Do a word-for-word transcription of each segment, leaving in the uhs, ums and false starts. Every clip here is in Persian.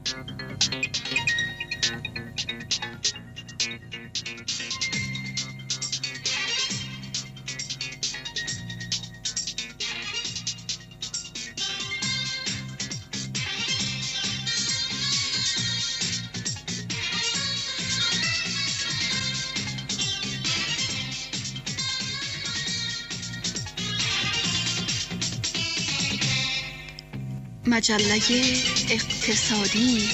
مجله اقتصادی.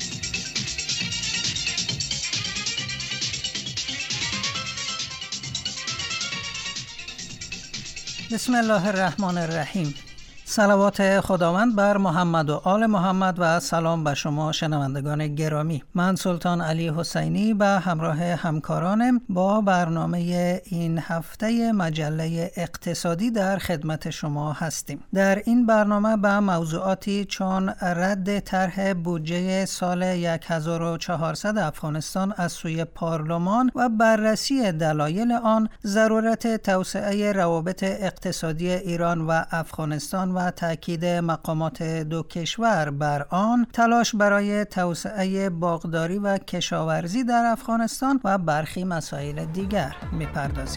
بسم الله الرحمن الرحیم. صلوات خداوند بر محمد و آل محمد و سلام به شما شنوندگان گرامی. من سلطان علی حسینی به همراه همکارانم با برنامه این هفته مجله اقتصادی در خدمت شما هستیم. در این برنامه به موضوعاتی چون رد طرح بودجه سال هزار و چهارصد افغانستان از سوی پارلمان و بررسی دلایل آن، ضرورت توسعه روابط اقتصادی ایران و افغانستان و تأکید مقامات دو کشور بر آن، تلاش برای توسعه باغداری و کشاورزی در افغانستان و برخی مسائل دیگر می‌پردازیم.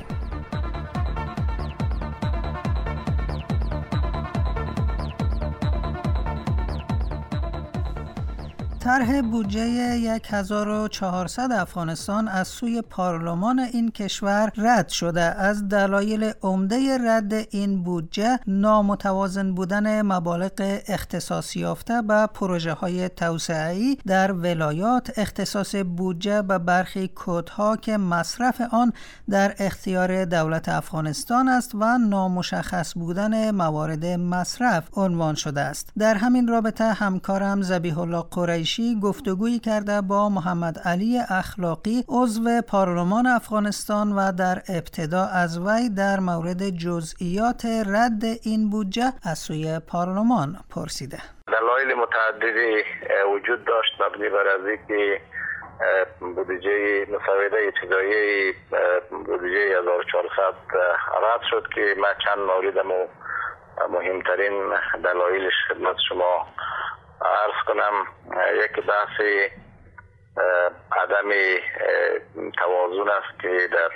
طرح بودجه هزار و چهارصد افغانستان از سوی پارلمان این کشور رد شده. از دلایل عمده رد این بودجه نامتوازن بودن مبالغ اختصاص یافته به پروژه‌های توسعه‌ای در ولایات، اختصاص بودجه به برخی کدها که مصرف آن در اختیار دولت افغانستان است و نامشخص بودن موارد مصرف عنوان شده است. در همین رابطه همکارم ذبیح الله قریشی گفتگویی کرده با محمد علی اخلاقی، عضو پارلمان افغانستان، و در ابتدا از وی در مورد جزئیات رد این بودجه از سوی پارلمان پرسیده. دلایل متعددی وجود داشت مبنی بر از اینکه بودجه مسوده ابتدایی بودجه هزار و چهارصد رد شد که من چند موردمو مهمترین دلایلش خدمت شما عرض کنم. یک بحث عدم توازن است که در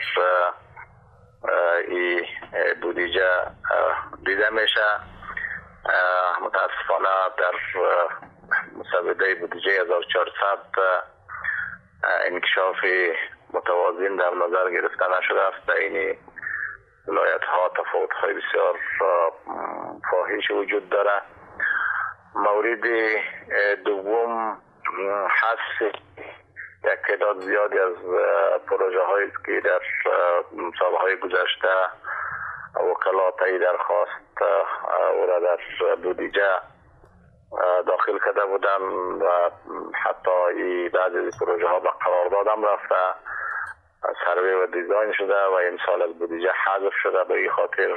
این بودجه دیده میشه. متاسفانه در مسوده بودجه هزار و چهارصد انکشاف متوازن در نظر گرفته نشده است. در این ولایت ها تفاوت های بسیار فاحش وجود داره. مورد دوم حذف یک تعداد زیادی از پروژه هایی که در سالهای گذشته وکلات ای درخواست او را در بودجه داخل کرده بودن و حتی بعضی از پروژه ها به قرارداد هم رفته، سروی و دیزاین شده و این سال از بودجه حذف شده. به این خاطر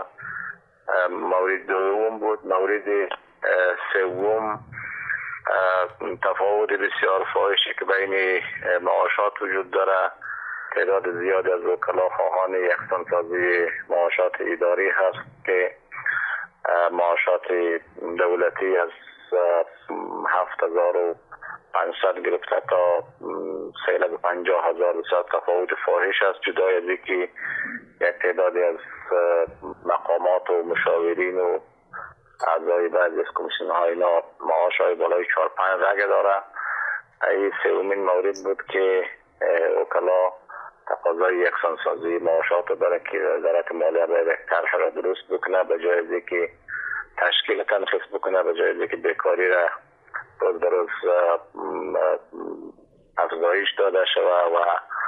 مورد دوم بود. مورد سوم تفاوت بسیار فاحشی که بین معاشات وجود داره. تعداد زیادی از وکلا خواهان یکسانسازی معاشات اداری هست که معاشات دولتی از هفت هزار و پانصد گرفته تا سه لک و پنجاه هزار بسیار تفاوت فاحش است. جدای از اینکه یک تعدادی از مقامات و مشاورین و اعضای بعضی از کمیسیون های اینا معاش های بالای چهار پنج رگه داره. این سومین مورد بود که وکلا تقاضای یکسانسازی معاشات برای که وزارت مالیه باید یک طرح را درست بکنه، به جای از اینکه تشکیل تنخیص بکنه، به جای از اینکه بیکاری را روز به روز افزایش داده شود و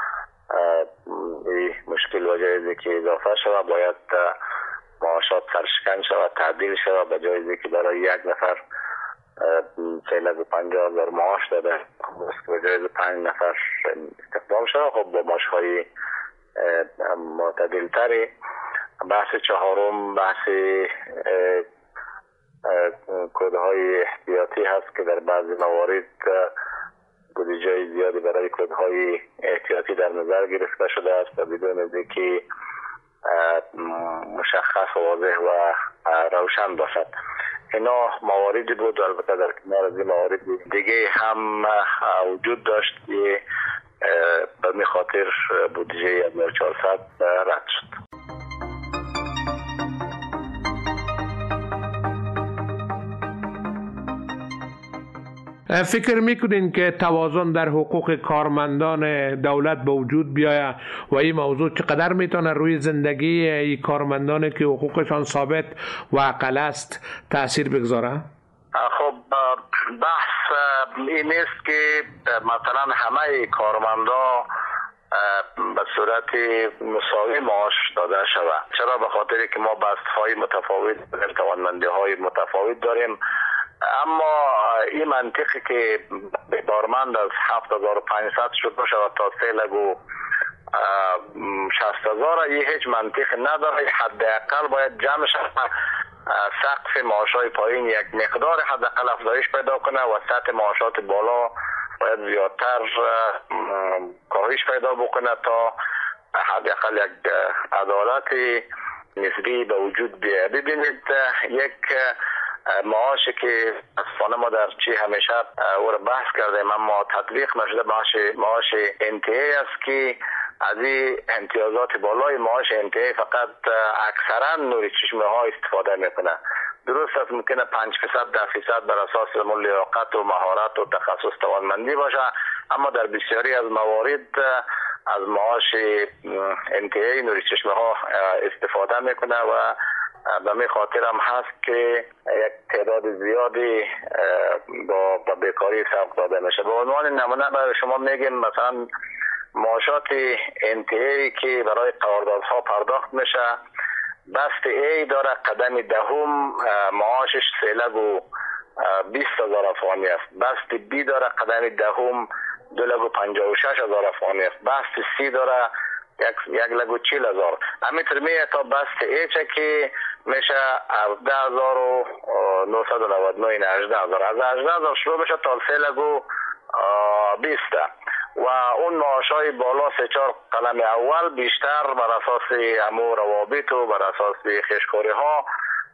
این مشکل به جای از اینکه اضافه شود باید معاشات سرشکن شود، تعدیل شود. به جای از اینکه برای یک نفر سه لک و پنجاه هزار معاش داده به جای از پنج نفر استخدام شود، خب با معاش های معتدل تری. بحث چهارم بحث کدهای احتیاطی هست که در بعضی موارد بودجه زیادی برای کدهای احتیاطی در نظر گرفته شده است و بدون از اینکه مشخص و واضح و روشن باشد. اینا مواردی بود، البته در کنار از این موارد دیگه هم وجود داشت که به می خاطر بودجه یک هزار و چهارصد رد شد. فکر میکنین که توازن در حقوق کارمندان دولت به وجود بیاید و این موضوع چقدر میتونه روی زندگی این کارمندانی که حقوقشان ثابت و اقل است تأثیر بگذاره؟ خب بحث این است که مثلا همه کارمندا به صورت مساوی معاش داده شود. چرا؟ به خاطر که ما بست‌های متفاوت داریم، توانمندی‌های متفاوت داریم. اما این منطقی که کارمند از هفت هزار و پانصد شد شود تا سه لگو شصت هزار، این هیچ منطق نداره. حداقل باید جمع شود سقف معاش‌های پایین یک مقدار حداقل افزایش پیدا کنه و سطح معاشات بالا باید زیادتر کاهش پیدا بکنه تا حداقل یک عدالت نسبی به وجود بیاید. ببینید یک معاشی که اصلا ما در چی همیشه او را بحث کردیم اما تطبیق نشده، معاش معاش انتهایی است که از این امتیازات بالای معاش انتهایی فقط اکثرا نور چشمه ها استفاده میکنه. درست است ممکنه پنج درصد ده درصد بر اساس لیاقت و مهارت و تخصص توانمندی باشه، اما در بسیاری از موارد از معاش انتهایی نور چشمه ها استفاده میکنه و به می خاطر هم هست که یک تعداد زیادی با, با بیکاری سبق داده میشه. به عنوان نمونه برای شما میگیم مثلا معاشات انتهایی که برای قراردادها پرداخت میشه، بست ای داره قدم دهم معاشش سه لگ و بیست هزار افغانی است، بست بی داره قدم دهم دو لگ و پنجاه و شش هزار افغانی است، بست سی داره یک یک لگ و چهل هزار. همینطور میه تا بست ایچه که میشه هفده هزار و نهصد و نود و نه، هجده هزار، از هجده هزار شروع میشه تا سه لگ و بیست و اون معاشای بالا سه چهار قلم اول بیشتر بر اساس امور روابط و بر اساس خشخوری ها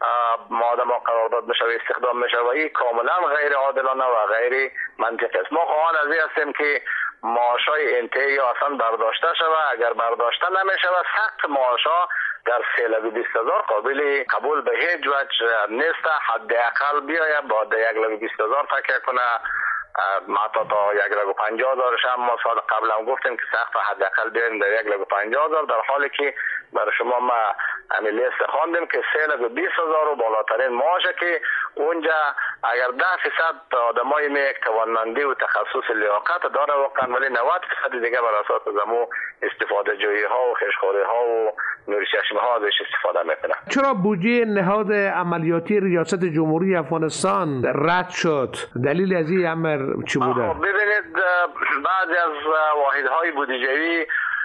مادام قرارداد میشه و استخدام میشه و این کاملا غیر عادلانه و غیر منطقی است. ما خواهان از این هستیم که معاشای انتهایی اصلا برداشته شود. اگر برداشته نمیشه و سقف معاشا در سه لگ و بیست هزار قابل قبول به هیچ وجه نیست. حداقل بیاید با یک لگ و بیست هزار فکر کنه، حتی تا یک لگ و پنجاه هزارش هم ما سال قبل هم گفتیم که سقف حداقل بیاریم در یک لگ و پنجاه هزار، در حالی که برای شما ما همین لیست خواندیم که سه لگ و بیست هزار و بالاترین معاشه که اونجا اگر ده درصد آدمای می توانمندی و تخصص لیاقت داره واقعا، ولی نود درصد دیگه بر اساس زمو استفاده جویی ها و خشخوری ها و نور چشمه ها ازش استفاده میکنه. چرا بودجه نهاد عملیاتی ریاست جمهوری افغانستان رد شد؟ دلیل از این امر چی بوده؟ ببینید بعضی از واحدهای بودجه‌ای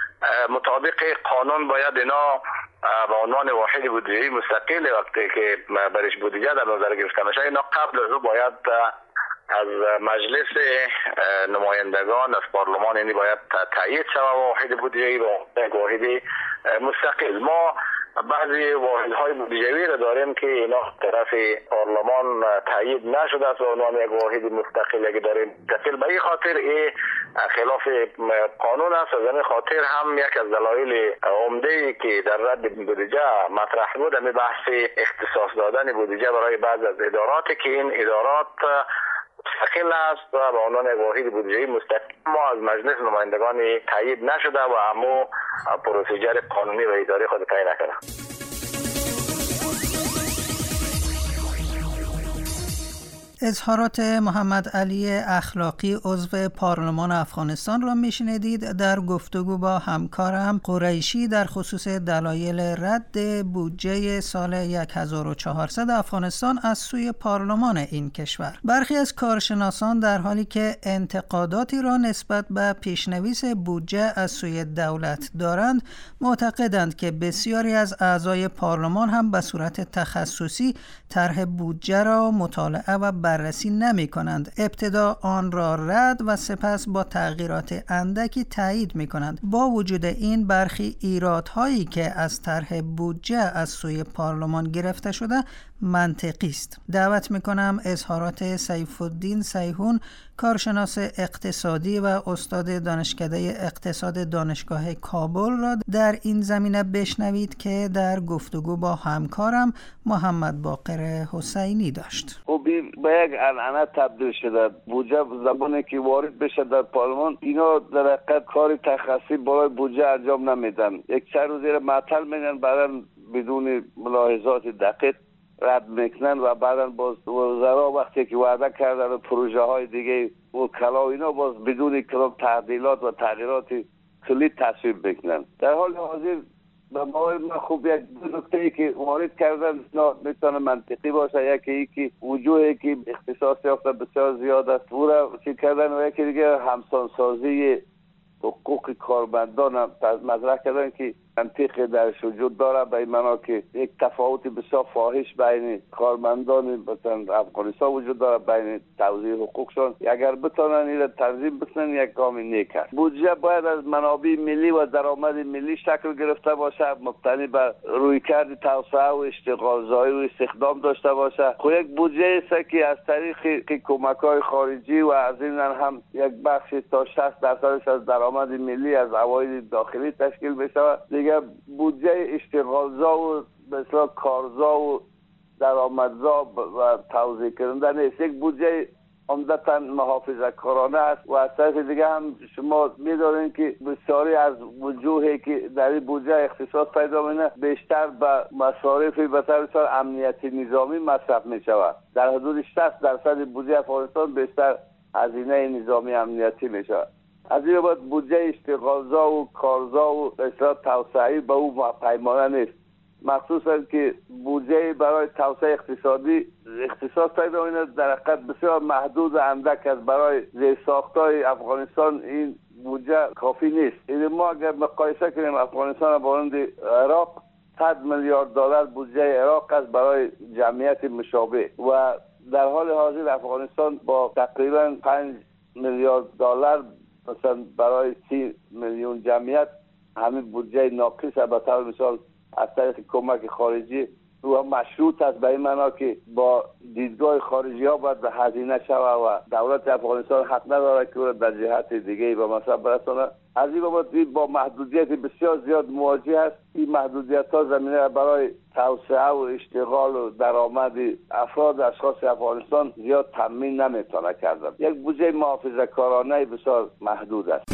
مطابق قانون باید اینا به عنوان واحد بودجه‌ای مستقل وقتی که برش بودجه در نظر گرفته میشه، اینا قبل از او باید از مجلس نمایندگان از پارلمان یعنی باید تایید شود واحد بودجه‌ای و واحد مستقل. ما بعضی واحدهای بودجه‌ای را داریم که اینا طرف پارلمان تایید نشده است و عنوان یک واحد مستقل اگه داریم مستقل. به این خاطر این خلاف قانون است و زمین خاطر هم یک از دلایل عمده‌ای که در رد بودجه مطرح بود همین بحث اختصاص دادن بودجه برای بعضی از اداراتی که این ادارات مستقل است و به عنوان واحد بودجه‌ای مستقل ما از مجلس نمایندگان تایید نشده و همو پروسیجر قانونی و اداری خود طی نکرده. اظهارات محمد علی اخلاقی عضو پارلمان افغانستان را میشنیدید در گفتگو با همکارم قریشی در خصوص دلایل رد بودجه سال هزار و چهارصد افغانستان از سوی پارلمان این کشور. برخی از کارشناسان در حالی که انتقاداتی را نسبت به پیشنویس بودجه از سوی دولت دارند، معتقدند که بسیاری از اعضای پارلمان هم به صورت تخصصی طرح بودجه را مطالعه و بررسی نمی کنند. ابتدا آن را رد و سپس با تغییرات اندکی تایید می کنند. با وجود این برخی ایرادهایی که از طرح بودجه از سوی پارلمان گرفته شده منطقی است. دعوت میکنم اظهارات سیف الدین سیحون، کارشناس اقتصادی و استاد دانشکده اقتصاد دانشگاه کابل را در این زمینه بشنوید که در گفتگو با همکارم محمد باقر حسینی داشت. خوبی به یک عنعنه تبدیل شده. بودجه زمانی که وارد بشه در پارلمان، اینا در حقیقت کار تخصصی برای بودجه انجام نمیدن. یک چند روز زیر معطل میگن، بعدا بدون ملاحظات دقیق رد میکنن و بعدا باز وزرا وقتی که وعده کردن و پروژه های دیگه وکلا اینا باز بدون کلام تعدیلات و تغییرات کلی تصویب بکنن. در حال حاضر به باور من خوب یک دو نکته‌ای که وارد کردن میتونه منطقی باشه. یکی ای که وجوهی که اختصاص یافته بسیار زیاد است او را چی کردن و یکی دیگه همسانسازی حقوق کارمندان هم مطرح کردن که منطق درش وجود داره، به این معنا که یک تفاوت بسیار فاحش بین کارمندان مثلا افغانستان وجود داره، بین توزیع حقوقشون. اگر بتونن این تنظیم بکنن یک گام نیک است. بودجه باید از منابع ملی و درآمد ملی شکل گرفته باشه، مبتنی بر رویکرد توسعه و اشتغالزایی و استخدام داشته باشه. خب یک بودجه است که از طریق کمک‌های خارجی و از این هم یک بخش تا شصت درصدش از درآمد ملی از عواید داخلی تشکیل بشه. دیگه بودجه اشتغالزا و مثلا کارزا و درآمدزا و توزیع کننده نیست. یک بودجه عمدتاً محافظه کارانه است و از طرف دیگه هم شما می‌دانید که بسیاری از وجوهی که در این بودجه اختصاص پیدا می‌کنه بیشتر به مصارف به طور مثال امنیتی نظامی مصرف می‌شود. در حدود شصت درصد بودجه افغانستان بیشتر هزینه نظامی امنیتی می‌شود. از این بعد بودجه اشتغالزا و کارزا و اصلاح توسعی به او پیمانه نیست، مخصوصا که بودجه برای توسعه اقتصادی اختصاص پیدا می‌کند در حقیقت بسیار محدود و اندک است. برای زیرساخت‌های افغانستان این بودجه کافی نیست. این ما اگر مقایسه کنیم افغانستان با مانند عراق، صد میلیارد دلار بودجه عراق است برای جمعیت مشابه و در حال حاضر افغانستان با تقریبا پنج میلیارد دلار مثلا برای سی میلیون جمعیت همین بودجه ناقص به طور مثال از طریق کمک خارجی و مشروط است، به این معنا که با دیدگاه خارجی ها باید هزینه شود و دولت افغانستان حق نداره که در جهت دیگه به مصرف برسانه. از این بابت با محدودیت بسیار زیاد مواجه است. این محدودیت ها زمینه برای توسعه و اشتغال و درآمد افراد اشخاص افغانستان زیاد تامین نمیتونه کردن. یک بودجه محافظه کارانه بسیار محدود است.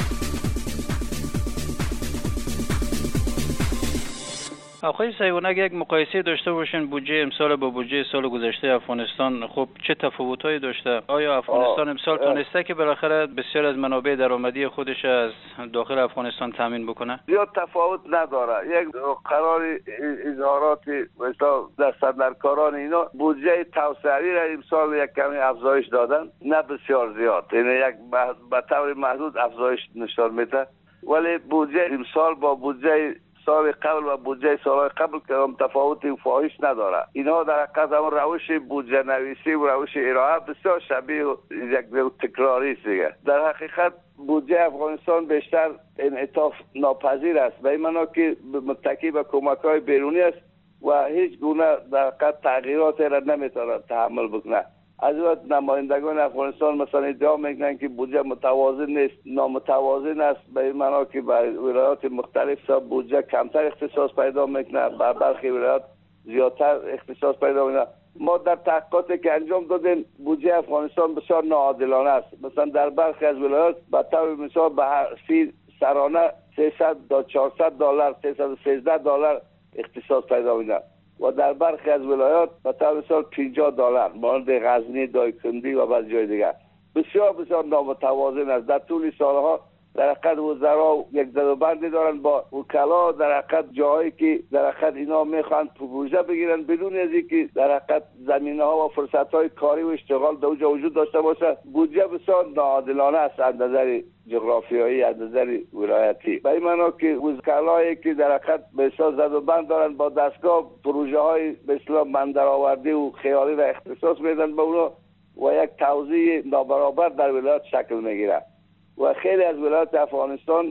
آقای سیحون، اگر یک مقایسه داشته باشین بودجه امسال با بودجه سال گذشته افغانستان، خب چه تفاوت‌هایی داشته؟ آیا افغانستان امسال تونسته که بالاخره بسیار از منابع درآمدی خودش از داخل افغانستان تامین بکنه؟ زیاد تفاوت نداره. یک قرار اظهارات مثلا در صدرکاران اینا بودجه توسعه‌ای را امسال یک کمی افزایش دادن، نه بسیار زیاد، یعنی یک به طور محدود افزایش نشان میده. ولی بودجه امسال با بودجه سال قبل و بودجه سال قبل که هم تفاوتی فاحش نداره. اینها در حقیقت هم روش بودجه نویسی و روش ارائه بسیار شبیه یک تکراری است دیگه. در حقیقت بودجه افغانستان بیشتر انعطاف ناپذیر است، به این معنا که متکی به کمک‌های بیرونی است و هیچ گونه در حقیقت تغییرات را نمیتونه تحمل بکنه. از وقت نمایندگان افغانستان مثلا ادعا میکنن که بودجه متوازن نیست، نامتوازن است، به این معنا که برای ولایات مختلف بودجه کمتر اختصاص پیدا میکنه، بر برخی ولایات زیادتر اختصاص پیدا میکنه. ما در تحقیقاتی که انجام دادیم بودجه افغانستان بسیار ناعادلانه است. مثلا در برخی از ولایات به طور مثال به هر فی سرانه سیصد تا چهارصد دلار، سیصد و سیزده دلار اختصاص پیدا میکنه و در برخی از ولایات به طور مثال پنجاه دلار، مانند غزنی، دایکنډي و بعض جای دیگر. بسیار بسیار نامتوازن است. در طول سالها در حقیقت وزرا یک زدوبندی دارن با وکلا، در حقیقت جایی که در حقیقت اینا میخوان پروژه بگیرن بدون از اینکه در حقیقت زمینه ها و فرصت های کاری و اشتغال در اونجا وجود داشته باشه. بودجه بسیار ناعادلانه است از نظر جغرافیایی، از نظر ولایتی. به این معنا که وکلایی که در حقیقت بسیار زدوبند دارن با دستگاه پروژه های به اصطلاح بندرآوردی و خیالی را اختصاص میدن به اونا و یک توزیع نابرابر در ولایت شکل میگیره و خیلی از ولایات افغانستان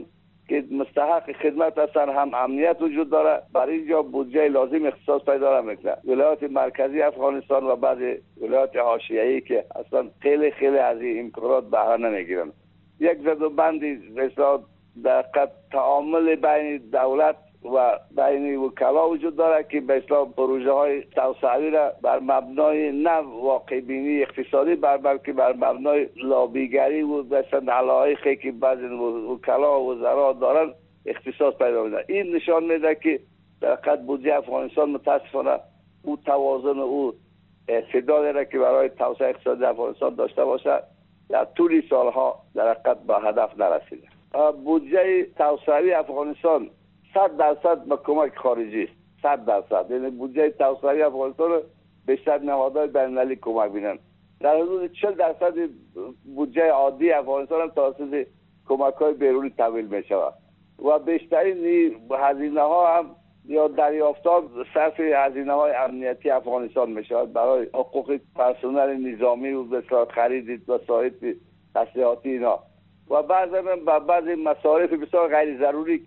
که مستحق خدمت هستن، هم امنیت وجود داره. برای اینجا بودجه لازم اختصاص پیدا میکنه. ولایات مرکزی افغانستان و بعض ولایات حاشیه‌ای که اصلا خیلی خیلی از این امکانات بهره نمیگیرن. یک زد و بندی مثلا در قد تعامل بین دولت و بین وکلا وجود داره که به اصطلاح پروژه های توسعه‌ای را بر مبنای نه واقع بینی اقتصادی بر بلکه بر مبنای لابیگری و مثلا علایقی که بعضی وکلا و وزرا دارن اختصاص پیدا میده. این نشان میده که در قد بودجه افغانستان متاسفانه او توازن او استعدادی را که برای توسعه اقتصادی افغانستان داشته باشه در طول سالها در قد به هدف نرسیده. بودجه توسعه افغانستان صد درصد به کمک خارجی است. صد درصد یعنی بودجه توسعه افغانستان بیشتر نهادهای بین‌المللی کمک می‌بینن. در حدود چهل درصد بودجه عادی افغانستان هم توسط کمک‌های بیرونی تامین می‌شود و بیشترین هزینه‌ها هم یا دریافت‌ها صرف هزینه‌های امنیتی افغانستان می‌شود برای حقوق پرسنل نظامی و بسیار خرید وسایل تسلیحاتی اینا و بعضی هم به بعضی مصارف بسیار غیر ضروری.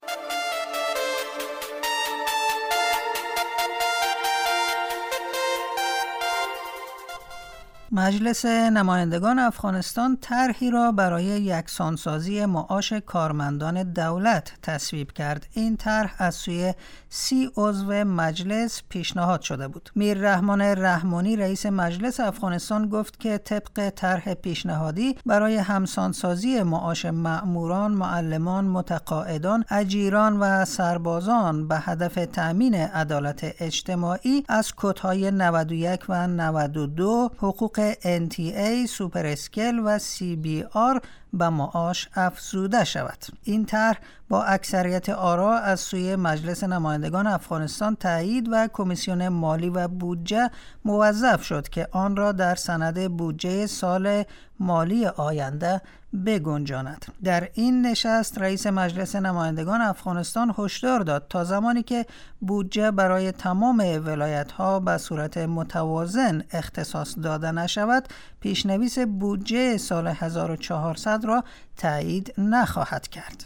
مجلس نمایندگان افغانستان طرحی را برای یکسانسازی معاش کارمندان دولت تصویب کرد. این طرح از سوی سی عضو مجلس پیشنهاد شده بود. میر رحمان رحمانی رئیس مجلس افغانستان گفت که طبق طرح پیشنهادی برای همسانسازی معاش مأموران، معلمان، متقاعدان، اجیران و سربازان به هدف تأمین عدالت اجتماعی از کدهای نود و یک و نود و دو حقوق ان تی ای، سوپر اسکیل و سی بی آر به معاش افزوده شود. این طرح با اکثریت آرا از سوی مجلس نمایندگان افغانستان تایید و کمیسیون مالی و بودجه موظف شد که آن را در سند بودجه سال مالی آینده بگنجاند. در این نشست رئیس مجلس نمایندگان افغانستان هشدار داد تا زمانی که بودجه برای تمام ولایت‌ها به صورت متوازن اختصاص داده نشود، پیشنویس بودجه سال هزار و چهارصد را تایید نخواهد کرد.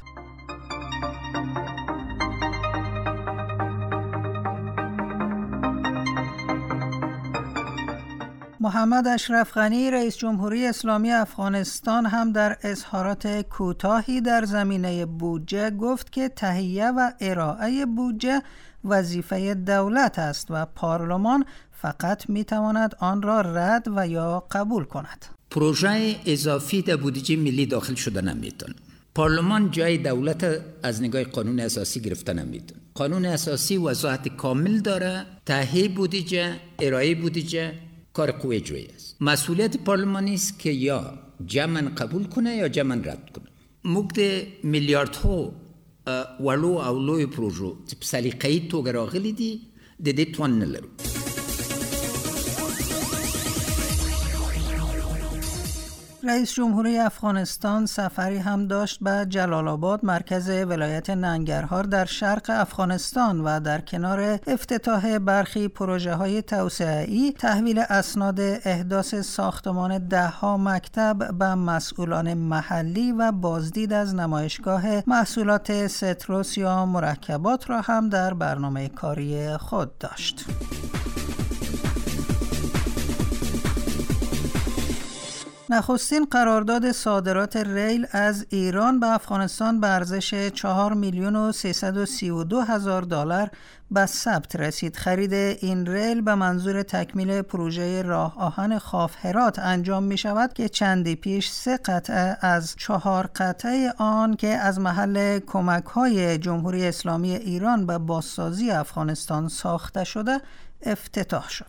محمد اشرف غنی رئیس جمهوری اسلامی افغانستان هم در اظهارات کوتاهی در زمینه بودجه گفت که تهیه و ارائه بودجه وظیفه دولت است و پارلمان فقط میتواند آن را رد و یا قبول کند. پروژه اضافی در بودجه ملی داخل شده نمیتونه. پارلمان جای دولت از نگاه قانون اساسی گرفته نمیتونه. قانون اساسی وضاحت کامل داره. تهیه بودجه، ارائه بودجه کار قوه جویی است. مسئولیت پارلمانی است که یا جمعاً قبول کنه یا جمعاً رد کنه. موږ میلیاردها ولو او لوی پروژو چې په سلیقه‌ایي توګه راغلي دي د دې توان نه لرو. رئیس جمهوری افغانستان سفری هم داشت به جلال آباد، مرکز ولایت ننگرهار در شرق افغانستان و در کنار افتتاح برخی پروژه های توسعه‌ای تحویل اسناد احداث ساختمان ده ها مکتب به مسئولان محلی و بازدید از نمایشگاه محصولات ستروس یا مرکبات را هم در برنامه کاری خود داشت. نخستین قرارداد صادرات ریل از ایران به افغانستان به ارزش چهار میلیون و سیصد و سی و دو هزار دلار به ثبت رسید. خرید این ریل به منظور تکمیل پروژه راه آهن خاف هرات انجام می شود که چندی پیش سه قطعه از چهار قطعه آن که از محل کمک های جمهوری اسلامی ایران به بازسازی افغانستان ساخته شده افتتاح شد.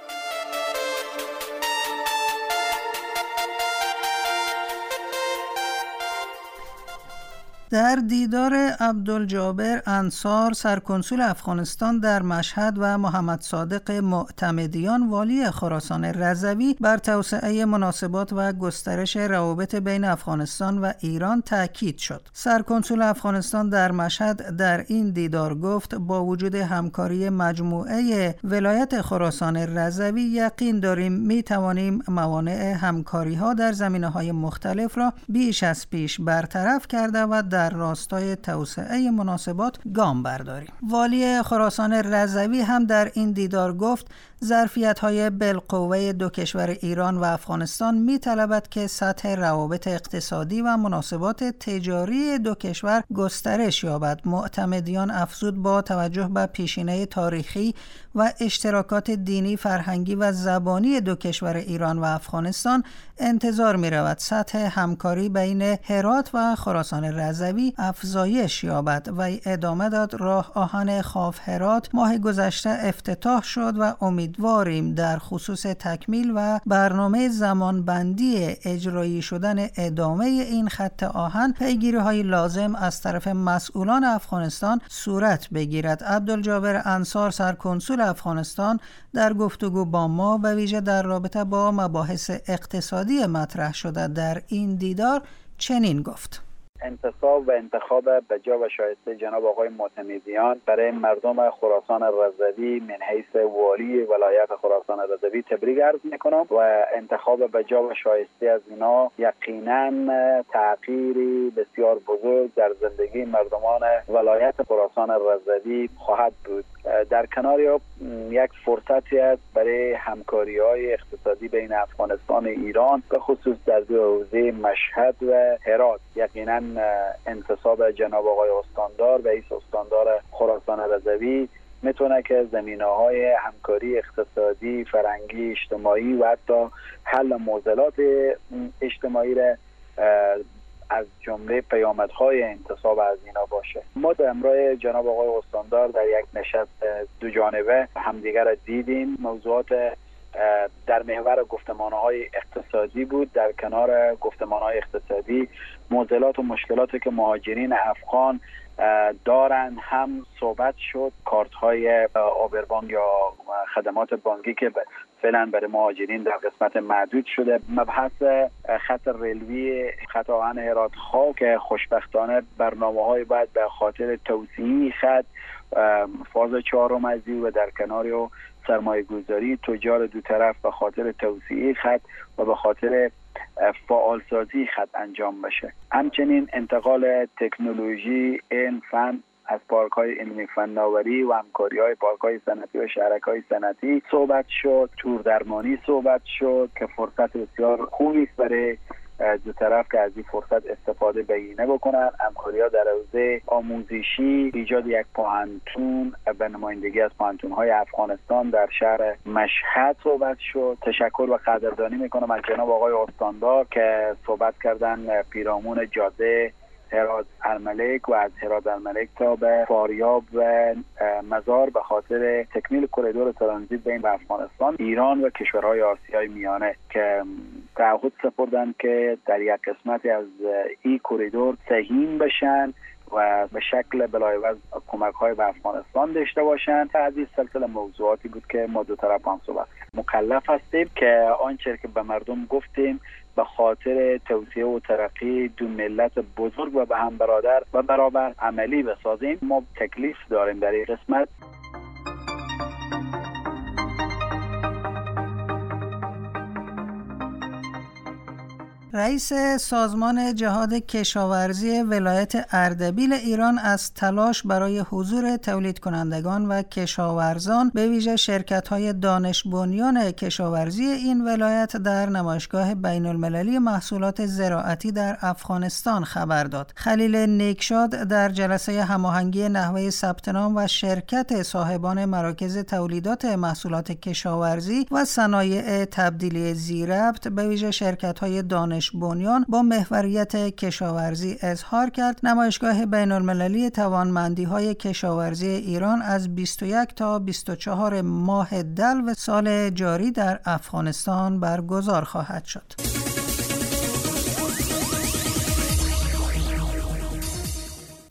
در دیدار عبدالجابر انصار سرکنسول افغانستان در مشهد و محمد صادق معتمدیان والی خراسان رضوی بر توسعه مناسبات و گسترش روابط بین افغانستان و ایران تاکید شد. سرکنسول افغانستان در مشهد در این دیدار گفت با وجود همکاری مجموعه ولایت خراسان رضوی یقین داریم می توانیم موانع همکاری ها در زمینه‌های مختلف را بیش از پیش برطرف کرده و در در راستای توسعه مناسبات گام برداریم. والی خراسان رضوی هم در این دیدار گفت ظرفیت‌های بالقوه دو کشور ایران و افغانستان می‌طلبد که سطح روابط اقتصادی و مناسبات تجاری دو کشور گسترش یابد. معتمدیان افزود با توجه به پیشینه تاریخی و اشتراکات دینی، فرهنگی و زبانی دو کشور ایران و افغانستان انتظار می‌رود سطح همکاری بین هرات و خراسان رضوی افزایش یابد و ادامه داد. راه آهن خاف هرات ماه گذشته افتتاح شد و امیدواریم در خصوص تکمیل و برنامه زمانبندی اجرایی شدن ادامه این خط آهن پیگیری‌های لازم از طرف مسئولان افغانستان صورت بگیرد. عبدالجابر انصار سرکنسول افغانستان در گفتگو با ما به ویژه در رابطه با مباحث اقتصادی مطرح شده در این دیدار چنین گفت: انتصاب و انتخاب بجا و شایسته جناب آقای معتمدیان برای مردم خراسان رضوی من حیث والی ولایت خراسان رضوی تبریک عرض میکنم و انتخاب بجا و شایسته از اینا یقینا تغییری بسیار بزرگ در زندگی مردمان ولایت خراسان رضوی خواهد بود. در کنار یک فرصتی است برای همکاری‌های اقتصادی بین افغانستان و ایران به خصوص در دو حوزه مشهد و هرات. یقینا انتصاب جناب آقای استاندار رئیس استاندار خراسان رضوی میتونه که زمینه‌های همکاری اقتصادی، فرهنگی، اجتماعی و حتی حل معضلات اجتماعی را از جمله پیامدهای انتصاب از اینا باشه. ما در امرای جناب آقای استاندار در یک نشست دو جانبه همدیگر را دیدیم. موضوعات در محور گفتمان‌های اقتصادی بود. در کنار گفتمان‌های اقتصادی معضلات و مشکلاتی که مهاجرین افغان دارن هم صحبت شد. کارت‌های آبربانک یا خدمات بانکی که فعلا برای مهاجرین در قسمت محدود شده. مبحث خط ریلوی خط آهن هرات خاک که خوشبختانه برنامه‌های بعد به خاطر توسعه خط فاز چهارم از و در کنار سرمایه گذاری تجار دو طرف به خاطر توسعه خط و به خاطر فعالسازی خط انجام بشه. همچنین انتقال تکنولوژی، علم، فن از پارک‌های علمی فناوری و همکاری‌های پارک‌های صنعتی و شهرک‌های صنعتی صحبت شد. تور درمانی صحبت شد که فرصت بسیار خوبی است برای دو طرف که از این فرصت استفاده بهینه بکنن. همکاری‌ها در حوزه آموزشی، ایجاد یک پوهنتون به نمایندگی از پوهنتون‌های افغانستان در شهر مشهد صحبت شد. تشکر و قدردانی میکنم از جناب آقای استاندار که صحبت کردن پیرامون جاده هرات الملک و از هرات الملک تا به فاریاب و مزار به خاطر تکمیل کریدور ترانزیت بین افغانستان، ایران و کشورهای آسیای میانه که تعهد سپردن که در یک قسمتی از این کریدور سهیم بشن و به شکل بلایوز کمک‌های به افغانستان داشته باشند. از این سلسله موضوعاتی بود که ما دو طرف هم صحبت مکلف هستیم که آنچه که به مردم گفتیم به خاطر توسعه و ترقی دو ملت بزرگ و به هم برادر و برابر عملی بسازیم. ما تکلیف داریم در این قسمت. رئیس سازمان جهاد کشاورزی ولایت اردبیل ایران از تلاش برای حضور تولید کنندگان و کشاورزان به ویژه شرکت‌های دانش بنیان کشاورزی این ولایت در نمایشگاه بین المللی محصولات زراعتی در افغانستان خبر داد. خلیل نیکشاد در جلسه هماهنگی نحوه ثبت نام و شرکت صاحبان مراکز تولیدات محصولات کشاورزی و صنایع تبدیلی ذی‌ربط به ویژه شرکت‌های دانش بنیان با محوریت کشاورزی اظهار کرد نمایشگاه بین المللی توانمندی‌های کشاورزی ایران از بیست و یک تا بیست و چهار ماه دلو سال جاری در افغانستان برگزار خواهد شد.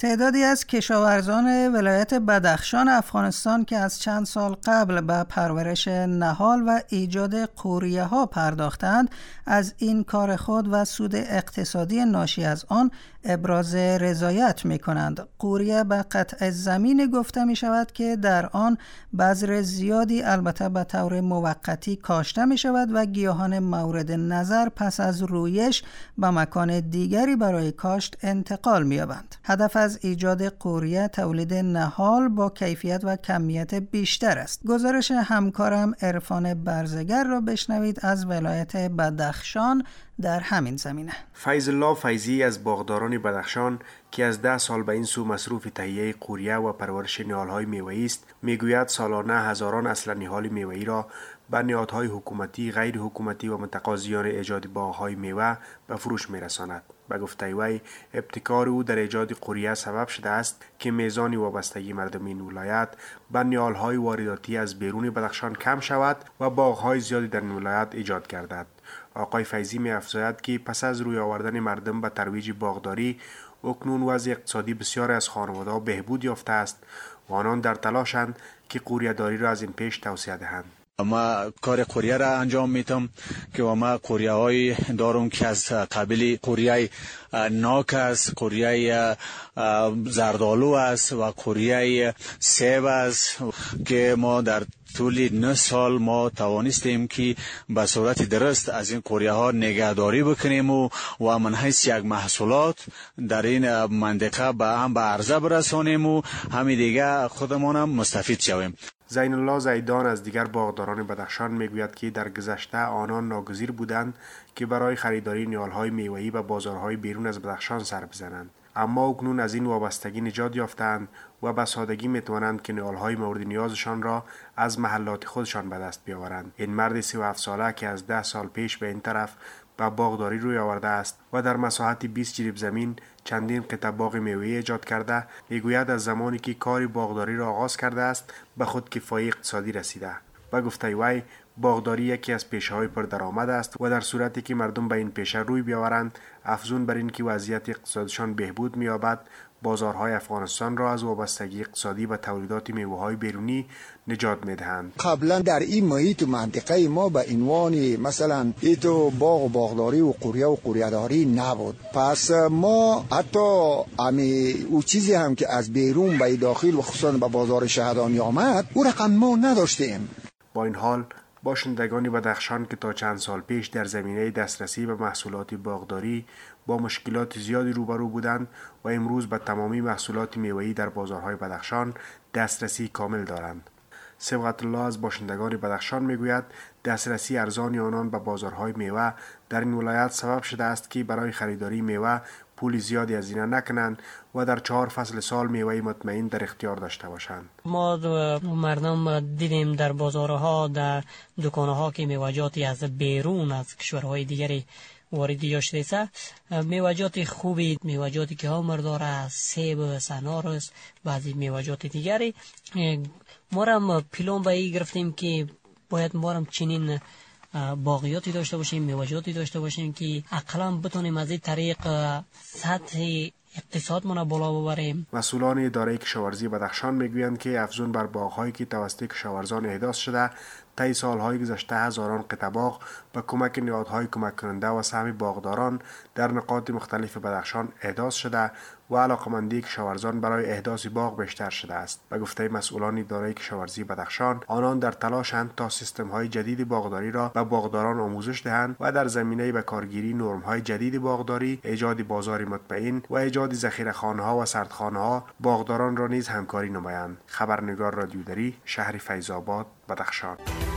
تعدادی از کشاورزان ولایت بدخشان افغانستان که از چند سال قبل به پرورش نهال و ایجاد قوریه ها پرداختند، از این کار خود و سود اقتصادی ناشی از آن ابراز رضایت می کنند. قوریه به قطع زمین گفته می شود که در آن بذر زیادی البته به طور موقتی کاشته می شود و گیاهان مورد نظر پس از رویش به مکان دیگری برای کاشت انتقال می یابند. هدف از ایجاد قوریه تولید نهال با کیفیت و کمیت بیشتر است. گزارش همکارم عرفان برزگر را بشنوید از ولایت بدخشان در همین زمینه. فیض الله فیضی از باغداران بدخشان که از ده سال به این سو مصروف تهیه قوریه و پرورش نهال‌های میوه‌ای است، میگوید سالانه هزاران اصل نهال میوه‌ای را به نهادهای حکومتی، غیر حکومتی و متقاضیان ایجاد باغ‌های میوه به فروش میرساند. به گفته وی، ابتکار او در ایجاد قوریه سبب شده است که میزان وابستگی مردم این ولایت به نهال‌های وارداتی از بیرون بدخشان کم شود و باغ‌های زیادی در این ولایت ایجاد گردد. آقای فیضی می افزاید که پس از روی آوردن مردم به ترویج باغداری، اکنون وضع اقتصادی بسیار از خانواده‌ها بهبود یافته است و آنان در تلاشند که قوریه داری را از این پیش توسعه دهند. ما کار قوریه را انجام میتم که و ما قوریه های دارم که از قبیل قوریه ناک است، قوریه زردالو است و قوریه سیب است که ما در طول نه سال ما توانستیم که به صورت درست از این قوریه ها نگهداری بکنیم و و من حیث یک محصولات در این منطقه به هم به عرضه برسانیم و همین دیگه خودمان هم مستفید شویم. زین الله زیدان از دیگر باغداران بدخشان میگوید که در گذشته آنان ناگزیر بودند که برای خریداری نهال‌های میوه‌ای به بازارهای بیرون از بدخشان سر بزنند، اما اکنون از این وابستگی نجات یافتند و به سادگی میتوانند که نهال‌های مورد نیازشان را از محلات خودشان به دست بیاورند. این مرد سی و هفت ساله که از ده سال پیش به این طرف به باغداری روی آورده است و در مساحت بیست جریب زمین چندین قطعه باغ میوه‌ای ایجاد کرده، میگوید از زمانی که کاری باغداری را آغاز کرده است به خود کفایی اقتصادی رسیده. و گفته وی، باغداری یکی از پیشه‌های پردرآمد است و در صورتی که مردم به این پیشه روی بیاورند، افزون بر این که وضعیت اقتصادشان بهبود می‌یابد، بازارهای افغانستان را از وابستگی اقتصادی و تولیدات میوه‌های بیرونی نجات می‌دهند. قبلا در این محیط منطقه ما به عنوان مثلا ایتو باغ و باغداری و قوریه و قوریه‌داری نبود. پس ما حتی امی او چیزی هم که از بیرون به داخل و خصوصا به بازار شهدانی آمد، او رقم ما نداشتیم. با این حال باشندگان بدخشان که تا چند سال پیش در زمینه دسترسی به محصولات باغداری با مشکلات زیادی روبرو بودند و امروز به تمامی محصولات میوه‌ای در بازارهای بدخشان دسترسی کامل دارند. صبغت الله از باشندگان بدخشان میگوید دسترسی ارزان آنان به بازارهای میوه در این ولایت سبب شده است که برای خریداری میوه پول زیادی هزینه نکنند و در چهار فصل سال میوه مطمئن در اختیار داشته باشند. ما مردم دیدیم در بازارها، در دکانها که میوه‌جاتی از بیرون از کشورهای دیگری واردی شده است. میوه‌جات خوبی، میوه‌جاتی که عمردار است، سیب، سنار است، بعضی میوه‌جات دیگری. ما هم پیلون به این گرفتیم که باید ما هم چنین باغیاتی داشته باشیم، میوه‌جاتی داشته باشیم که اقلا بتونیم از این طریق سطح اقتصادمون بالا ببریم. مسئولان اداره کشاورزی بدخشان میگویند که افزون بر باغ‌هایی که توسط کشاورزان احداث شده، طی سال‌های گذشته هزاران قطعه باغ با کمک نهادهای کمک کننده و سهم باغداران در نقاط مختلف بدخشان احداث شده و علاقمندی کشاورزان برای احداث باغ بیشتر شده است. به گفته مسئولان اداره کشاورزی بدخشان، آنان در تلاشند تا سیستم‌های جدید باغداری را به باغداران آموزش دهند و در زمینه به کارگیری نرم‌های جدید باغداری، ایجاد بازار مطمئن و ایجاد ذخیره‌خانه‌ها و سردخانه‌ها باغداران را نیز همکاری نمایند. خبرنگار رادیودری، شهر فیض‌آباد، بدخشان.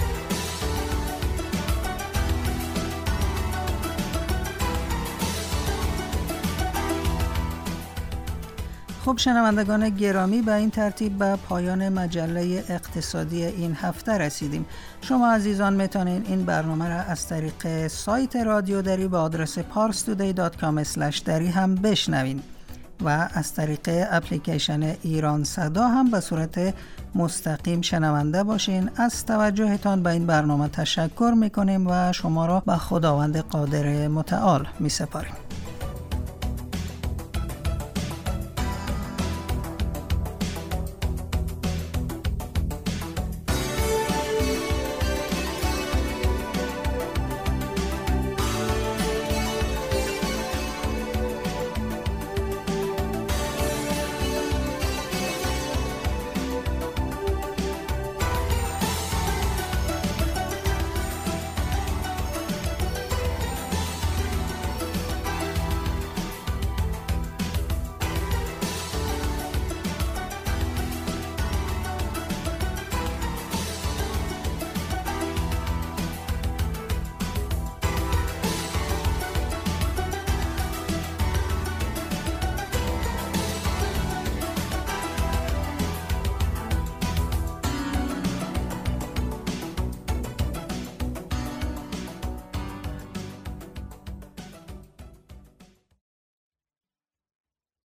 خب شنوندگان گرامی، به این ترتیب به پایان مجله اقتصادی این هفته رسیدیم. شما عزیزان میتونین این برنامه را از طریق سایت رادیو دری با آدرس پارس تودی دات کام اسلش دری هم بشنوین و از طریق اپلیکیشن ایران صدا هم به صورت مستقیم شنونده باشین. از توجهتان به این برنامه تشکر میکنیم و شما را به خداوند قادر متعال میسپاریم.